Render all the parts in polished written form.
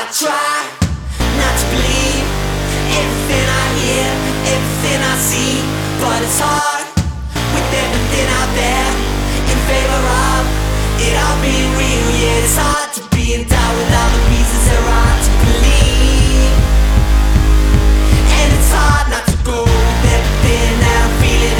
try not to believe everything I hear, everything I see, but it's hard with everything out there in favor of it all being real. Yeah, it's hard to be in doubt with all the pieces there are to believe, and it's hard not to go with everything that I'm feeling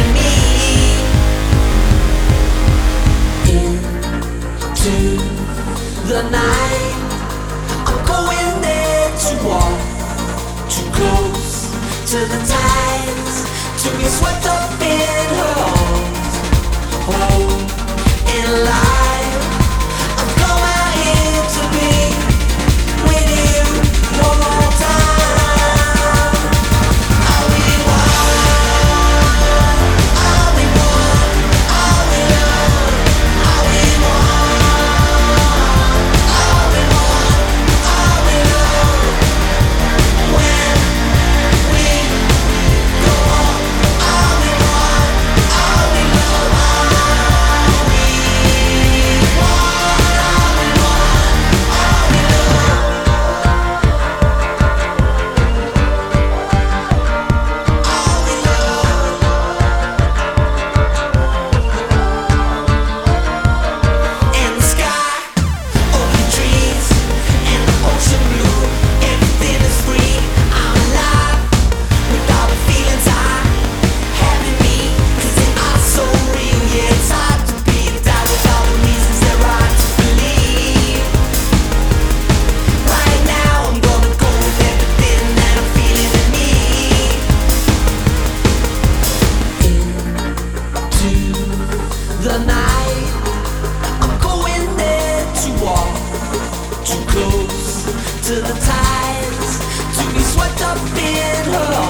in me. Into the night, I'm going there to walk too close to the tides, to be swept up in her arms, whole and alive. I'm going out here to be with you one more time. All we want, all we want, all we love, all we want, all we want, all we love. When we go on, all we want, all we love, all we want, all we want, all we and the sky, open trees, and the ocean blue. Everything is free. I'm alive with all the feelings I have in me, 'cause they are so real. Yeah, it's hard to be in doubt with all the reasons there are to believe. Right now, I'm gonna go with everything that I'm feeling in me. Into the night, I'm going there to walk too close to the tides, to be swept up in her